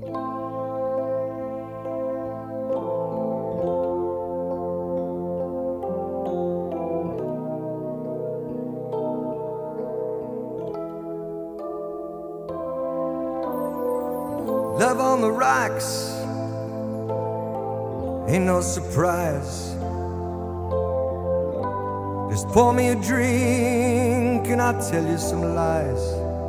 Love on the rocks ain't no surprise. Just pour me a drink and I'll tell you some lies.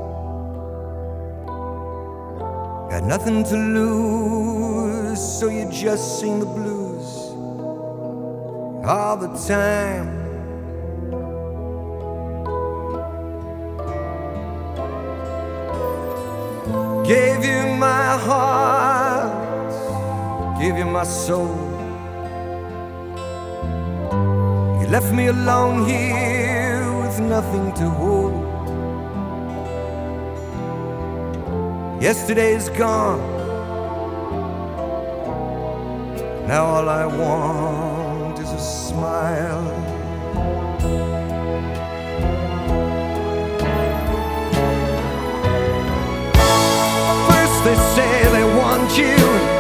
Got nothing to lose, so you just sing the blues all the time. Gave you my heart, gave you my soul. You left me alone here with nothing to hold. Yesterday's gone, now all I want is a smile. They say they want you,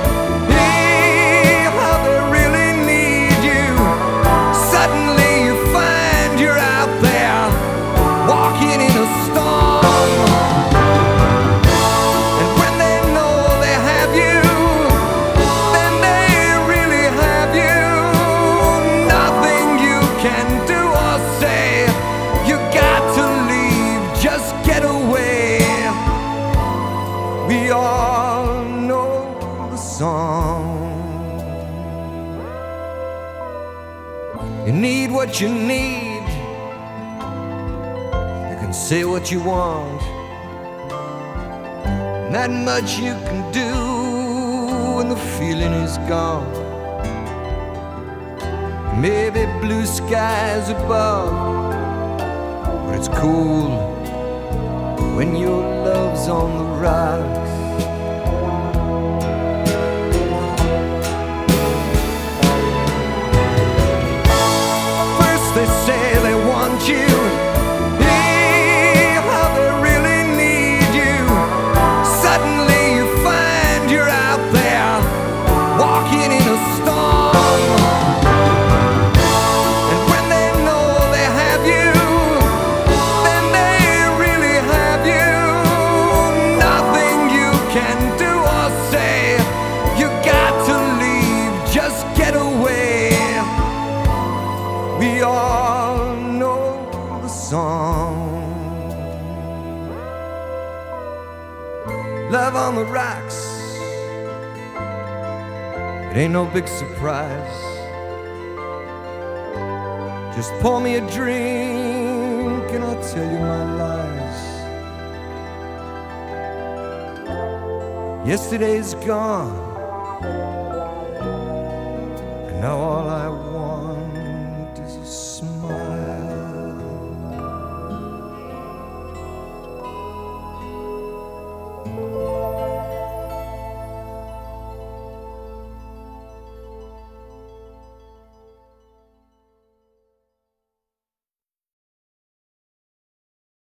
hey, how they really need you. Suddenly you find you're out there, walking in a storm. And when they know they have you, then they really have you. Nothing you can do or say, you got to leave, just get away. We all know the song. You need what you need. You can say what you want. Not much you can do when the feeling is gone. Maybe blue skies above, but it's cool when your love's on the rocks. First they say they want you, hey, how they really need you. Suddenly you find you're out there, walking in a storm. And when they know they have you, then they really have you. Nothing you can do or say, you got to leave, just get away. We all know the song. Love on the rocks, it ain't no big surprise. Just pour me a drink and I'll tell you my lies. Yesterday's gone, and now all I want